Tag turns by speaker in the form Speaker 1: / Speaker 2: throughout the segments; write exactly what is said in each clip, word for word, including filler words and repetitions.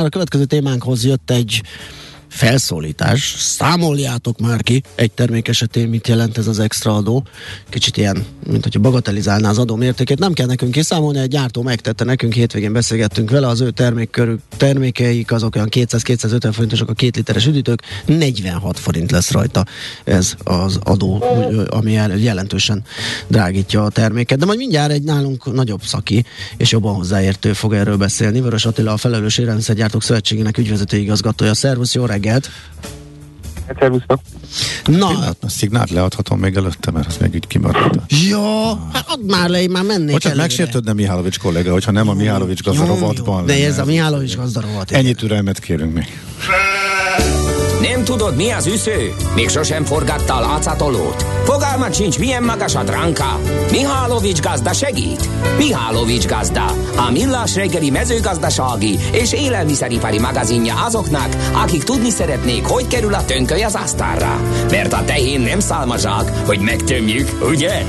Speaker 1: már a következő témánkhoz jött egy felszólítás. Számoljátok már ki egy termék esetén, mit jelent ez az extra adó. Kicsit ilyen, mint hogyha bagatelizálná az adó mértékét. Nem kell nekünk kiszámolni, egy gyártó megtette nekünk, hétvégén beszélgettünk vele, az ő termékkörük, termékeik azok olyan kétszáz-kétszázötven forintosak, a két literes üdítők, negyvenhat forint lesz rajta ez az adó, ami jelentősen drágítja a terméket. De majd mindjárt egy nálunk nagyobb szaki és jobban hozzáértő fog erről beszélni. Vörös Attila, a Felelős Élelmiszergyártók Szövetségének ügyvezető igazgatója. Szervusz, jó reggelt!
Speaker 2: Szervusztok!
Speaker 1: Na,
Speaker 3: a, a szignált leadhatom még előtte, mert az még így kimaradt.
Speaker 1: Ja, hát add már le, én már mennék
Speaker 3: Bocsánat,
Speaker 1: előre.
Speaker 3: megsértődne Mihálovics kollega, hogyha nem a Mihálovics gazda rovatban
Speaker 1: de
Speaker 3: lenne.
Speaker 1: ez a Mihálovics gazda rovat.
Speaker 3: Ennyi türelmet kérünk még.
Speaker 4: Nem tudod, mi az üsző? Még sosem forgatta a látszatolót? Fogalmat sincs, milyen magas a dránka? Mihálovics gazda segít! Mihálovics gazda, a millás reggeli mezőgazdasági és élelmiszeripari magazinja azoknak, akik tudni szeretnék, hogy kerül a tönköly az asztalra. Mert a tehén nem szálmazsák, hogy megtömjük, ugye?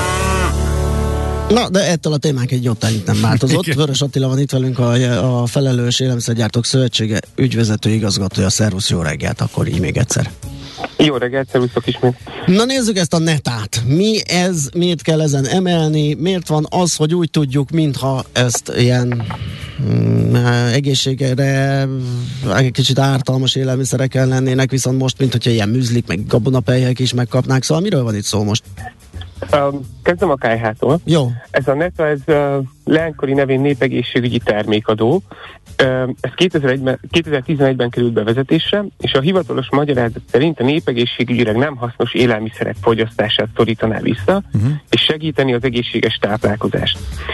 Speaker 1: Na, de ettől a témánk egy jótányit nem változott. Vörös Attila van itt velünk, a, a Felelős Élelmiszergyártók Szövetsége ügyvezető igazgatója. Szervusz, jó reggelt, akkor így még egyszer.
Speaker 2: Jó reggelt, szervusztok ismét.
Speaker 1: Na nézzük ezt a netát. Mi ez, miért kell ezen emelni? Miért van az, hogy úgy tudjuk, mintha ezt ilyen mm, egészségre egy kicsit ártalmas élelmiszerek lennének, viszont most, mint hogyha ilyen műzlik, meg gabonapelyhek is megkapnák. Szóval miről van itt szó most?
Speaker 2: Um, kezdem a ká há-tól.
Speaker 1: Jó.
Speaker 2: Ez a neta, ez uh, leánykori nevén népegészségügyi termékadó. Uh, ez kétezer-tizenegyben került bevezetésre, és a hivatalos magyarázat szerint a népegészségügyileg nem hasznos élelmiszerek fogyasztását szorítaná vissza, uh-huh. és segíteni az egészséges táplálkozást.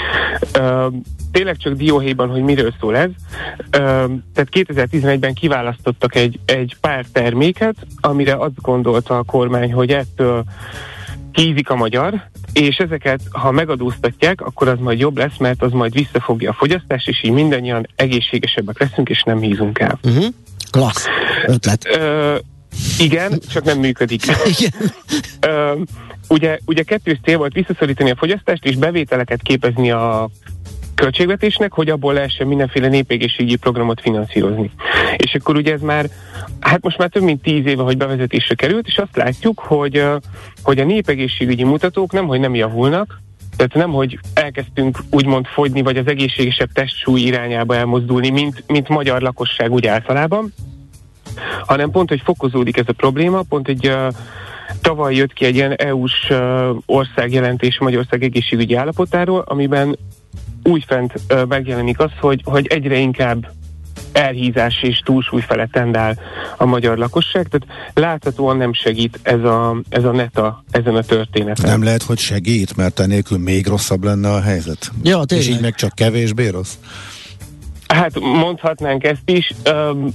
Speaker 2: Uh, tényleg csak dióhéjban, hogy miről szól ez. Uh, tehát kétezer-tizenegyben kiválasztottak egy, egy pár terméket, amire azt gondolta a kormány, hogy ettől hízik a magyar, és ezeket, ha megadóztatják, akkor az majd jobb lesz, mert az majd visszafogja a fogyasztást, és így mindannyian egészségesebbek leszünk, és nem hízunk el.
Speaker 1: Uh-huh. Klassz ötlet.
Speaker 2: Ö, igen, csak nem működik.
Speaker 1: Igen.
Speaker 2: Ö, ugye, ugye kettős cél volt visszaszorítani a fogyasztást, és bevételeket képezni a költségvetésnek, hogy abból lehessen mindenféle népegészségügyi programot finanszírozni. És akkor ugye ez már, hát most már több mint tíz éve, hogy bevezetésre került, és azt látjuk, hogy, hogy a népegészségügyi mutatók nemhogy nem javulnak, tehát nem, hogy elkezdtünk úgymond fogyni, vagy az egészségesebb testsúly irányába elmozdulni, mint, mint magyar lakosság úgy általában, hanem pont, hogy fokozódik ez a probléma, pont egy uh, tavaly jött ki egy ilyen é u-s uh, országjelentés Magyarország egészségügyi állapotáról, amiben újfent uh, megjelenik az, hogy, hogy egyre inkább elhízás és túlsúly felett tendál a magyar lakosság, tehát láthatóan nem segít ez a, ez a neta ezen a történeten.
Speaker 3: Nem lehet, hogy segít, mert enélkül még rosszabb lenne a helyzet.
Speaker 1: Ja,
Speaker 3: és így meg csak kevésbé rossz?
Speaker 2: Hát mondhatnánk ezt is. Um,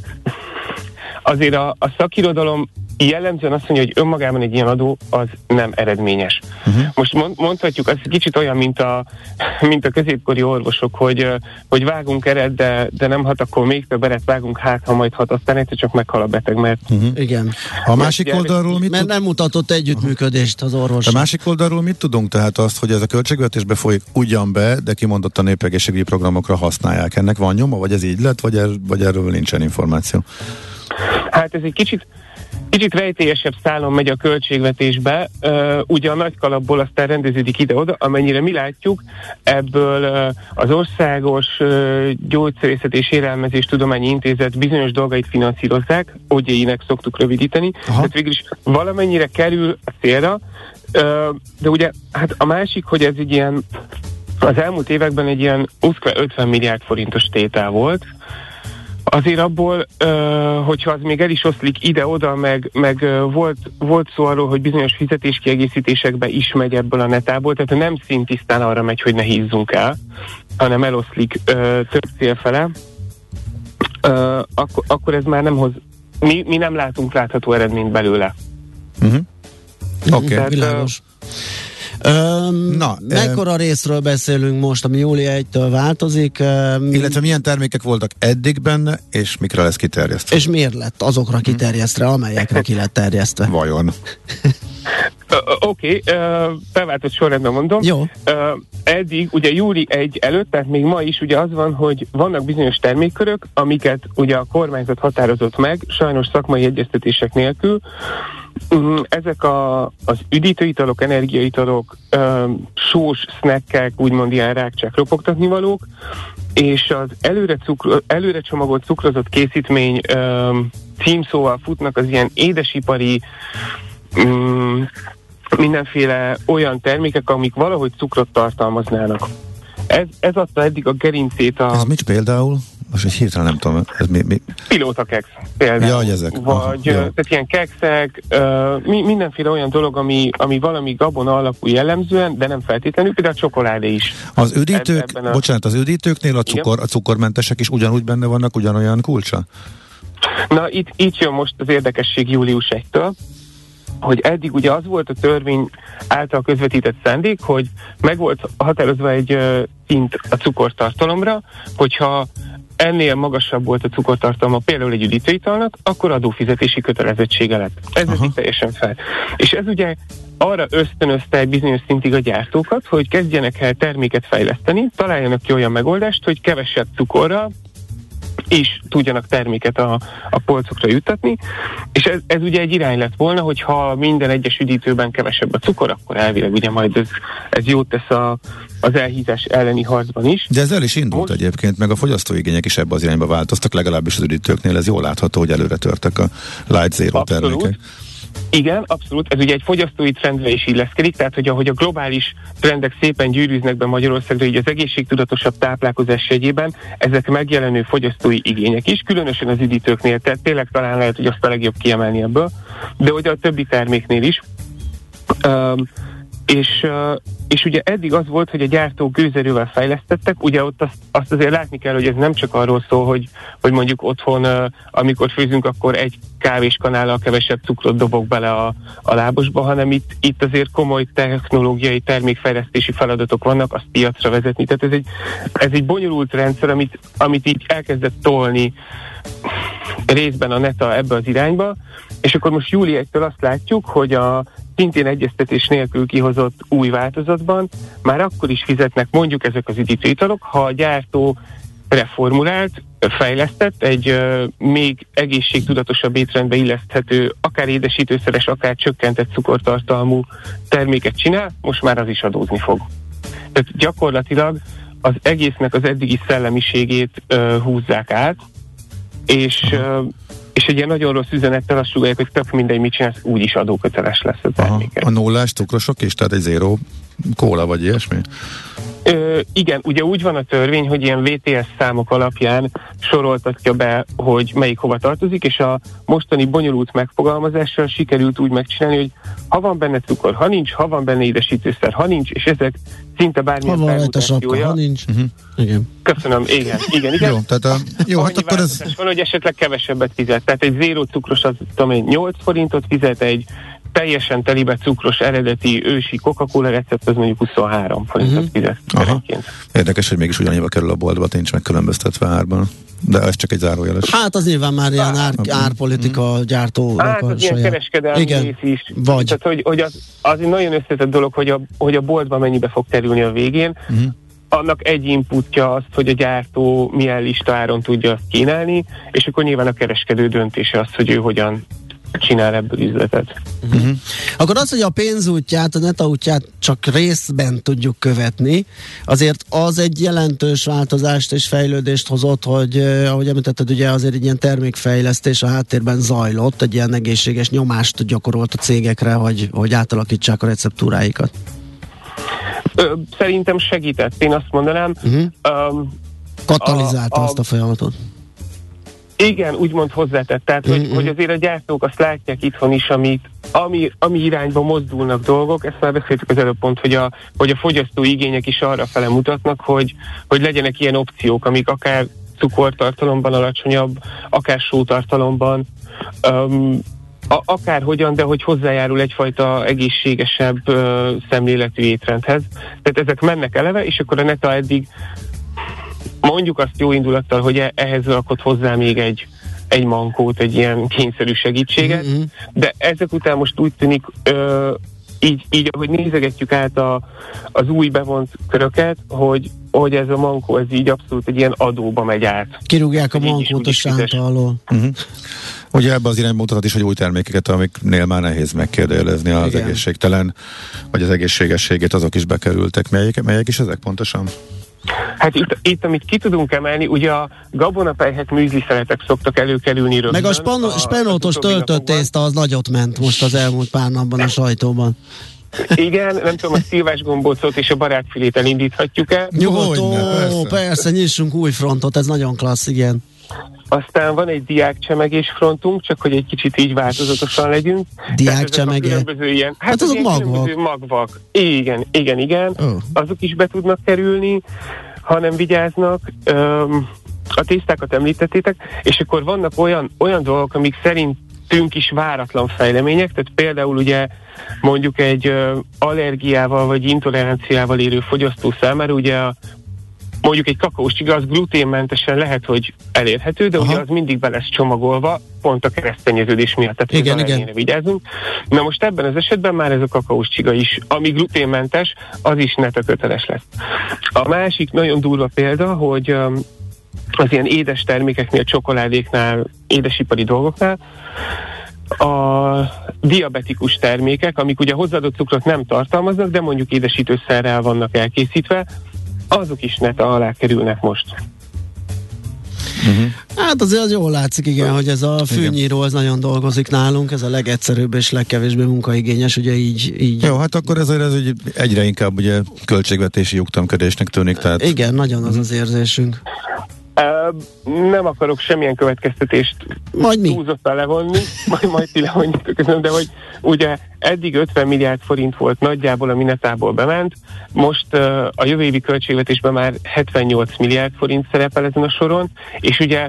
Speaker 2: azért a, a szakirodalom jellemzően azt mondja, hogy önmagában egy ilyen adó az nem eredményes. Uh-huh. Most mond, mondhatjuk, az kicsit olyan, mint a, mint a középkori orvosok, hogy, hogy vágunk eret, de, de nem hat, akkor még több eret vágunk, hát ha majd hat, aztán egyszer csak meghal a beteg, mert...
Speaker 1: Uh-huh. Igen.
Speaker 3: A másik oldalról mit
Speaker 1: Mert nem mutatott együttműködést az orvos.
Speaker 3: A másik oldalról mit tudunk? Tehát azt, hogy ez a költségvetésbe folyik ugyan be, de kimondottan népegészségügyi programokra használják. Ennek van nyoma, vagy ez így lett, vagy, er, vagy erről nincsen információ?
Speaker 2: Hát ez egy kicsit Kicsit rejtélyesebb szálon megy a költségvetésbe, uh, ugye a nagy kalapból aztán rendeződik ide-oda, amennyire mi látjuk, ebből uh, az Országos uh, Gyógyszerészet és Élelmezés Tudományi Intézet bizonyos dolgait finanszírozzák, o gé i-nek szoktuk rövidíteni, aha. Tehát végül is valamennyire kerül a célra, uh, de ugye hát a másik, hogy ez egy ilyen, az elmúlt években egy ilyen ötven milliárd forintos tétel volt. Azért abból, uh, hogyha az még el is oszlik ide-oda, meg, meg uh, volt, volt szó arról, hogy bizonyos fizetéskiegészítésekbe is megy ebből a netából, tehát nem szintisztán arra megy, hogy ne hízzunk el, hanem eloszlik uh, több cél fele, uh, akkor, akkor ez már nem hoz, mi, mi nem látunk látható eredményt belőle.
Speaker 3: Uh-huh. Oké, okay.
Speaker 1: Világos. Öm, Na, mekkora e... részről beszélünk most, ami július elsejétől változik? Um,
Speaker 3: illetve milyen termékek voltak eddig benne, és mikre lesz kiterjesztve?
Speaker 1: És miért lett azokra kiterjesztve, amelyekre ki lett terjesztve?
Speaker 2: Oké,
Speaker 3: Vajon?
Speaker 2: Oké, okay, uh, beváltott sorrendben mondom.
Speaker 1: Jó.
Speaker 2: Uh, eddig, ugye júli elseje előtt, tehát még ma is ugye az van, hogy vannak bizonyos termékkörök, amiket ugye a kormányzat határozott meg, sajnos szakmai egyeztetések nélkül. Um, ezek a, az üdítőitalok, energiaitalok, um, sós snackek, úgymond ilyen rákcsák, ropogtatnivalók, és az előre, cukro, előre csomagolt cukrozott készítmény um, címszóval futnak az ilyen édesipari um, mindenféle olyan termékek, amik valahogy cukrot tartalmaznának. Ez, ez adta eddig a gerincét a...
Speaker 3: Ez mit például? Most egy hirtelen nem tudom, ez mi... mi?
Speaker 2: Pilótakeksz például.
Speaker 3: Ja, ezek.
Speaker 2: Vagy
Speaker 3: Aha,
Speaker 2: tehát ilyen kekszek, uh, mi, mindenféle olyan dolog, ami, ami valami gabona alapú jellemzően, de nem feltétlenül, például a csokoládé is.
Speaker 3: Az üdítők,
Speaker 2: a...
Speaker 3: bocsánat, az üdítőknél a, cukor, a cukormentesek is ugyanúgy benne vannak, ugyanolyan kulcsa?
Speaker 2: Na, itt, itt jön most az érdekesség július elsejétől, hogy eddig ugye az volt a törvény által közvetített szándék, hogy meg volt határozva egy uh, szint a cukortartalomra, hogyha ennél magasabb volt a cukortartalma például egy üdítőitalnak, akkor adófizetési kötelezettsége lett. Ez ez itt teljesen fel. És ez ugye arra ösztönözte egy bizonyos szintig a gyártókat, hogy kezdjenek el terméket fejleszteni, találjanak ki olyan megoldást, hogy kevesebb cukorral is tudjanak terméket a, a polcokra juttatni, és ez, ez ugye egy irány lett volna, hogy ha minden egyes üdítőben kevesebb a cukor, akkor elvileg ugye majd ez, ez jót tesz a, az elhízás elleni harcban is.
Speaker 3: De ez el is indult
Speaker 2: Most...
Speaker 3: egyébként, meg a fogyasztóigények is ebbe az irányba változtak, legalábbis az üdítőknél ez jól látható, hogy előre törtek a Light Zero
Speaker 2: Abszolút.
Speaker 3: termékek.
Speaker 2: Igen, abszolút. Ez ugye egy fogyasztói trendre is illeszkedik, tehát hogy ahogy a globális trendek szépen gyűrűznek be Magyarországra, így az egészségtudatosabb táplálkozás jegyében, ezek megjelenő fogyasztói igények is, különösen az üdítőknél, tehát tényleg talán lehet, hogy azt a legjobb kiemelni ebből, de ugye a többi terméknél is. Um, és, uh, és ugye eddig az volt, hogy a gyártók gőzerővel fejlesztettek, ugye ott azt, azt azért látni kell, hogy ez nem csak arról szól, hogy, hogy mondjuk otthon, uh, amikor főzünk, akkor egy kávéskanállal kevesebb cukrot dobok bele a, a lábosba, hanem itt, itt azért komoly technológiai termékfejlesztési feladatok vannak, azt piacra vezetni. Tehát ez egy, ez egy bonyolult rendszer, amit, amit így elkezdett tolni részben a NETA ebbe az irányba, és akkor most júli elsejétől azt látjuk, hogy a szintén egyeztetés nélkül kihozott új változatban már akkor is fizetnek mondjuk ezek az üdítőitalok, ha a gyártó reformulált, fejlesztett, egy uh, még egészségtudatosabb étrendbe illeszthető, akár édesítőszeres, akár csökkentett cukortartalmú terméket csinál, most már az is adózni fog. Tehát gyakorlatilag az egésznek az eddigi szellemiségét uh, húzzák át, és, uh, és egy ilyen nagyon rossz üzenettel azt sugallják, hogy tök mindegy, mit csinálsz, úgyis adóköteles lesz a terméket.
Speaker 3: A nullás cukrosok is, tehát egy zéró kóla vagy ilyesmi?
Speaker 2: Ö, igen, ugye úgy van a törvény, hogy ilyen vé té es számok alapján soroltatja be, hogy melyik hova tartozik, és a mostani bonyolult megfogalmazással sikerült úgy megcsinálni, hogy ha van benne cukor, ha nincs, ha van benne édesítőszer, ha nincs, és ezek szinte bármilyen
Speaker 1: ha van rajta sapka, ha nincs. Uh-huh. Igen.
Speaker 2: Köszönöm, igen, igen, igen.
Speaker 3: Jó, tehát a, jó, hát akkor ez...
Speaker 2: van, hogy esetleg kevesebbet fizet. Tehát egy zéró cukros, az tudom én, nyolc forintot fizet, egy teljesen telibe cukros eredeti ősi Coca-Cola recept, az mondjuk huszonhárom forintot fizet.
Speaker 3: Aha. Érdekes, hogy mégis ugyannyiba kerül a boltba, nincs megkülönböztetve árban. De ez csak egy zárójeles.
Speaker 1: Hát az nyilván már ilyen ár, árpolitika mm. gyártónak
Speaker 2: hát,
Speaker 1: a
Speaker 2: az ilyen kereskedelmi rész is.
Speaker 1: Vagy.
Speaker 2: Tehát, hogy, hogy az, az egy nagyon összetett dolog, hogy a, hogy a boltban mennyibe fog kerülni a végén. Mm. Annak egy inputja az, hogy a gyártó milyen listáron tudja azt kínálni, és akkor nyilván a kereskedő döntése az, hogy ő hogyan csinál ebből üzletet.
Speaker 1: Uh-huh. Akkor az, hogy a pénzútját, a NETA útját csak részben tudjuk követni, azért az egy jelentős változást és fejlődést hozott, hogy ahogy említetted, ugye azért egy ilyen termékfejlesztés a háttérben zajlott, egy ilyen egészséges nyomást gyakorolt a cégekre, hogy, hogy átalakítsák a receptúráikat.
Speaker 2: Ö, szerintem segített, én azt mondanám. Uh-huh. Um,
Speaker 1: Katalizálta a, a, azt a folyamatot.
Speaker 2: Igen, úgymond hozzátett. Tehát, hogy, mm-hmm. hogy azért a gyártók azt látják itthon is, amit, ami, ami irányba mozdulnak dolgok. Ezt már beszéltük az előbb pont, hogy a, hogy a fogyasztói igények is arra fele mutatnak, hogy, hogy legyenek ilyen opciók, amik akár cukortartalomban alacsonyabb, akár sótartalomban, um, a, akár hogyan, de hogy hozzájárul egyfajta egészségesebb uh, szemléletű étrendhez. Tehát ezek mennek eleve, és akkor a NETA eddig mondjuk azt jó indulattal, hogy ehhez rakott hozzá még egy, egy mankót, egy ilyen kényszerű segítséget, mm-hmm. de ezek után most úgy tűnik, ö, így, így ahogy nézegetjük át a, az új bevont köröket, hogy, hogy ez a mankó, ez így abszolút egy ilyen adóba megy át.
Speaker 1: Kirúgják a mankót a sánta alól.
Speaker 3: Uh-huh. Ugye ebbe az irányba mutathat is, hogy új termékeket, amiknél már nehéz megkérdőjelezni az Igen. egészségtelen, vagy az egészségességét, azok is bekerültek. Melyek, melyek is ezek pontosan?
Speaker 2: Hát itt, itt, amit ki tudunk emelni, ugye a gabonapelyhek, műzliszeletek szoktak előkerülni rögtön.
Speaker 1: Meg a, span- a spenótos töltött tészta az nagyot ment most az elmúlt pár napban a sajtóban.
Speaker 2: Igen, nem tudom, a szilvás gombócot és a barátfilét elindíthatjuk el.
Speaker 1: Nyugodtan, persze. persze, nyissunk új frontot, ez nagyon klassz, igen.
Speaker 2: Aztán van egy diákcsemegés frontunk, csak hogy egy kicsit így változatosan legyünk.
Speaker 1: Diákcsemege?
Speaker 2: Ilyen, hát,
Speaker 1: hát azok magvak.
Speaker 2: magvak. Igen, igen, igen. Oh. Azok is be tudnak kerülni, ha nem vigyáznak. Öm, a tésztákat említettétek, és akkor vannak olyan, olyan dolgok, amik szerintünk is váratlan fejlemények, tehát például ugye mondjuk egy ö, allergiával vagy intoleranciával élő fogyasztó számára ugye a mondjuk egy kakaós csiga, az gluténmentesen lehet, hogy elérhető, de Aha. ugye az mindig be lesz csomagolva, pont a keresztenyeződés miatt, tehát igen, igen. vigyázunk. Na most ebben az esetben már ez a kakaós csiga is, ami gluténmentes, az is neta köteles lesz. A másik nagyon durva példa, hogy um, az ilyen édes termékeknél, csokoládéknál, édesipari dolgoknál, a diabetikus termékek, amik ugye hozzáadott cukrot nem tartalmaznak, de mondjuk édesítőszerrel vannak elkészítve, azok is neta alá kerülnek most.
Speaker 1: Uh-huh. Hát azért az jól látszik, igen, hogy ez a fűnyíró az nagyon dolgozik nálunk, ez a legegyszerűbb és legkevésbé munkaigényes, ugye így... így...
Speaker 3: Jó, hát akkor ez, ez egyre inkább ugye költségvetési lyuktamködésnek tűnik, tehát...
Speaker 1: Igen, nagyon az az érzésünk.
Speaker 2: Uh, nem akarok semmilyen következtetést túlzottan levonni, majd, majd ti levonjátok, de hogy ugye eddig ötven milliárd forint volt nagyjából, ami netából bement, most uh, a jövő évi költségvetésben már hetvennyolc milliárd forint szerepel ezen a soron, és ugye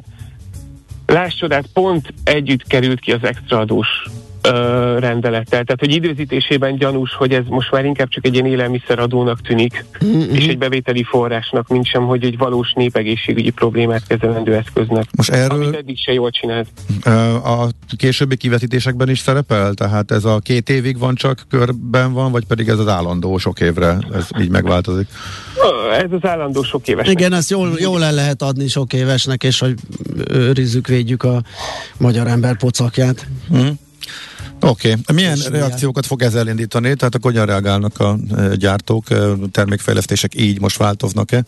Speaker 2: láss csodát, pont együtt került ki az extra adós uh, rendelettel, tehát hogy időzítésében gyanús, hogy ez most már inkább csak egy ilyen élelmiszeradónak tűnik, mm-hmm. és egy bevételi forrásnak, mint sem, hogy egy valós népegészségügyi problémát kezelendő eszköznek.
Speaker 3: Most erről
Speaker 2: amit eddig se jól csinált.
Speaker 3: A későbbi kivetítésekben is szerepel? Tehát ez a két évig van csak körben van, vagy pedig ez az állandó sok évre, ez így megváltozik?
Speaker 2: Ez az állandó sok évesnek.
Speaker 1: Igen, ezt jól, jól el lehet adni sok évesnek, és hogy őrizzük, védjük a magyar ember pocakját.
Speaker 3: Mm. Oké. Okay. Milyen és reakciókat fog ez elindítani? Tehát akkor hogyan reagálnak a gyártók, termékfejlesztések így most változnak-e?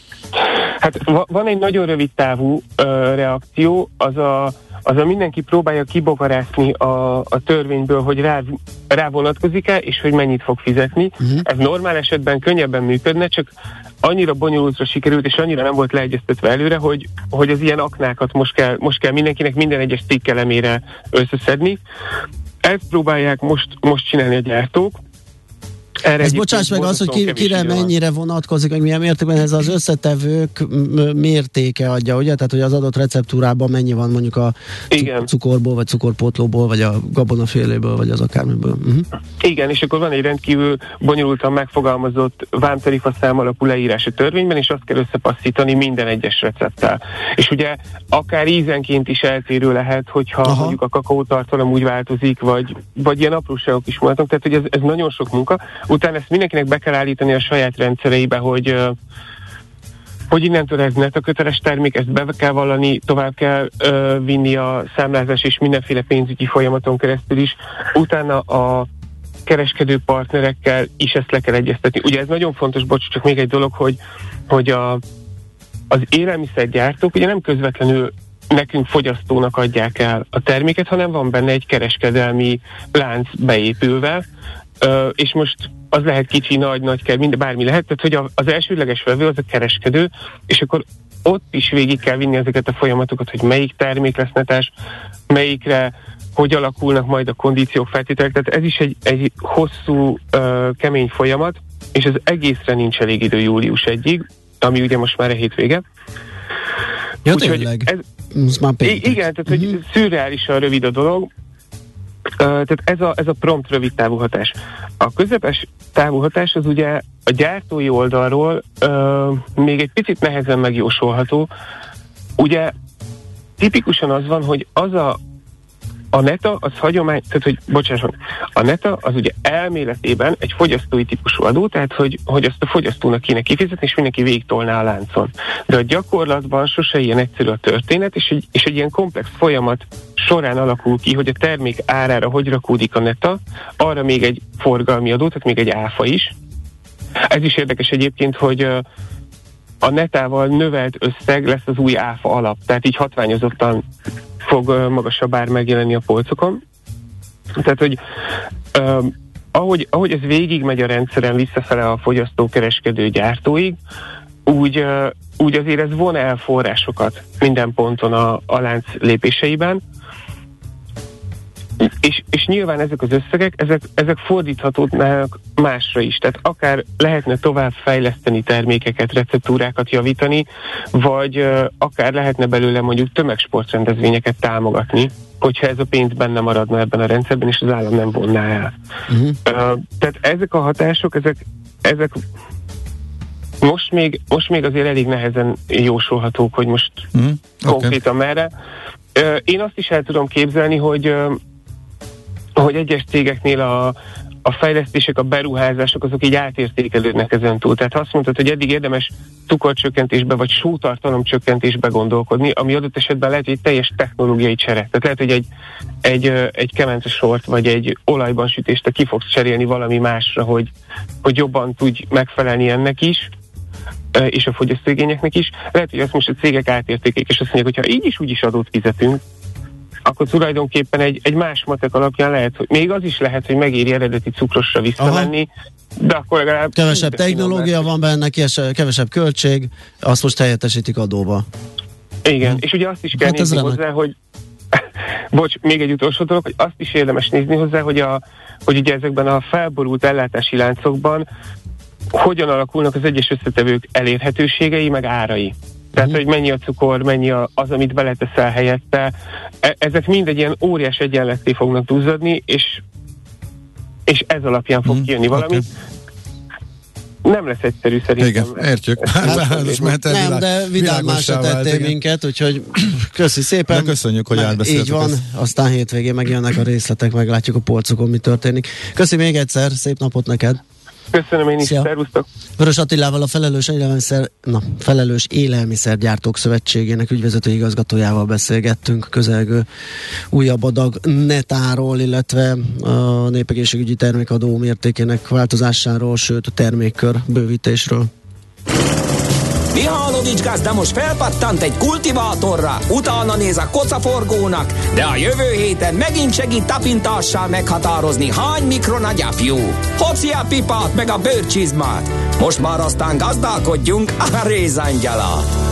Speaker 2: Hát van egy nagyon rövid távú uh, reakció, az a, az a mindenki próbálja kibogarászni a, a törvényből, hogy rá, rá vonatkozik-e, és hogy mennyit fog fizetni. Uh-huh. Ez normál esetben könnyebben működne, csak annyira bonyolultra sikerült, és annyira nem volt leegyeztetve előre, hogy, hogy az ilyen aknákat most kell, most kell mindenkinek minden egyes cikk elemére összeszedni. Ezt próbálják most, most csinálni a gyártók.
Speaker 1: Erre ez bocsáss meg az, hogy ki, kire mennyire vonatkozik, hogy milyen mértékben ez az összetevők mértéke adja, ugye? Tehát, hogy az adott receptúrában mennyi van mondjuk a
Speaker 2: Igen.
Speaker 1: cukorból, vagy cukorpótlóból, vagy a gabonaféléből, vagy az akármiből. Uh-huh.
Speaker 2: Igen, és akkor van egy rendkívül bonyolultan megfogalmazott vámtarifa szám alapú leírás a törvényben, és azt kell összepasszítani minden egyes recepttel. És ugye akár ízenként is eltérő lehet, hogyha Aha. mondjuk a kakaótartalom úgy változik, vagy, vagy ilyen apróságok is voltak, tehát hogy ez, ez nagyon sok munka. Utána ezt mindenkinek be kell állítani a saját rendszereibe, hogy, hogy innentől ez net a köteles termék, ezt be kell vallani, tovább kell uh, vinni a számlázás és mindenféle pénzügyi folyamaton keresztül is. Utána a kereskedő partnerekkel is ezt le kell egyeztetni. Ugye ez nagyon fontos, bocs, csak még egy dolog, hogy, hogy a, az élelmiszergyártók ugye nem közvetlenül nekünk fogyasztónak adják el a terméket, hanem van benne egy kereskedelmi lánc beépülve, Uh, és most az lehet kicsi, nagy, nagy kell, minden, bármi lehet, tehát hogy a, az elsődleges vevő az a kereskedő, és akkor ott is végig kell vinni ezeket a folyamatokat, hogy melyik termék lesz netás, melyikre, hogy alakulnak majd a kondíciók, feltételek, tehát ez is egy, egy hosszú, uh, kemény folyamat, és az egészre nincs elég idő július egyig, ami ugye most már a hétvége.
Speaker 1: Ja, tényleg? Ez, ez már
Speaker 2: igen, tehát hogy uh-huh. szürreálisan rövid a dolog. Uh, tehát ez a, ez a prompt rövid távú hatás. A közepes távú hatás az ugye a gyártói oldalról uh, még egy picit nehezen megjósolható. Ugye tipikusan az van, hogy az a, a neta, az hagyomány, tehát hogy bocsásson, A NETA az ugye elméletében egy fogyasztói típusú adó, tehát hogy, hogy azt a fogyasztónak kéne kifizetni, és mindenki végigtolná a láncon. De a gyakorlatban sose ilyen egyszerű a történet, és egy, és egy ilyen komplex folyamat során alakul ki, hogy a termék árára hogy rakódik a NETA, arra még egy forgalmi adó, tehát még egy áfa is. Ez is érdekes egyébként, hogy a netával növelt összeg lesz az új áfa alap, tehát így hatványozottan fog magasabb ár megjelenni a polcokon. Tehát, hogy uh, ahogy, ahogy ez végigmegy a rendszeren visszafele a fogyasztó, kereskedő, gyártóig, úgy, uh, úgy azért ez von el forrásokat minden ponton a, a lánc lépéseiben, és, és nyilván ezek az összegek, ezek, ezek fordíthatódnak másra is, tehát akár lehetne tovább fejleszteni termékeket, receptúrákat javítani, vagy uh, akár lehetne belőle mondjuk tömegsportrendezvényeket támogatni, hogyha ez a pénz benne maradna ebben a rendszerben, és az állam nem vonná el. Uh-huh. Uh, tehát ezek a hatások, ezek, ezek most még, most még azért elég nehezen jósolhatók, hogy most uh-huh. konkrétan okay. merre. Uh, én azt is el tudom képzelni, hogy uh, hogy egyes cégeknél a, a fejlesztések, a beruházások, azok így átértékelődnek ezen túl. Tehát ha azt mondtad, hogy eddig érdemes cukorcsökkentésbe vagy sótartalom csökkentésbe gondolkodni, ami adott esetben lehet, hogy egy teljes technológiai csere. Tehát lehet, hogy egy, egy, egy kemencesort vagy egy olajban sütést ki fogsz cserélni valami másra, hogy, hogy jobban tudj megfelelni ennek is, és a fogyasztóigényeknek is. Lehet, hogy azt most a cégek átértékelik, és azt mondják, hogy ha így is úgy is adót fizetünk, akkor tulajdonképpen egy, egy más matek alapján lehet, hogy még az is lehet, hogy megéri eredeti cukrosra visszamenni, aha. de akkor legalább...
Speaker 1: Kevesebb technológia van benne, kevesebb költség, azt most helyettesítik adóba.
Speaker 2: Igen, hm. és ugye azt is kell hát nézni hozzá, hogy bocs, még egy utolsó dolog, hogy azt is érdemes nézni hozzá, hogy, a, hogy ugye ezekben a felborult ellátási láncokban hogyan alakulnak az egyes összetevők elérhetőségei, meg árai. Tehát, hogy mennyi a cukor, mennyi az, amit beleteszel helyette. E- ezek mind egy ilyen óriás egyenletté fognak duzzadni, és, és ez alapján fog mm, kijönni valami. Okay. Nem lesz egyszerű szerintem.
Speaker 3: Igen, értjük.
Speaker 1: Hát, nem, de vidámásra tettél minket, úgyhogy köszi szépen.
Speaker 3: De köszönjük, hogy átbeszéltük.
Speaker 1: Így van, ezt. Aztán hétvégén megjönnek a részletek, meglátjuk a polcokon, mi történik. Köszi még egyszer, szép napot neked.
Speaker 2: Köszönöm én is, szervusztok!
Speaker 1: Vörös Attilával, a felelős élelmiszer, na, felelős élelmiszergyártók szövetségének ügyvezető igazgatójával beszélgettünk közelgő újabb adag netáról, illetve a népegészségügyi termékadó mértékének változásáról, sőt a termékkör bővítésről.
Speaker 4: Mihálovics gazda most felpattant egy kultivátorra, utána néz a kocaforgónak, de a jövő héten megint segít tapintással meghatározni, hány mikron a gyapjú. Hoci a pipát meg a bőrcsizmát. Most már aztán gazdálkodjunk a rézangyala.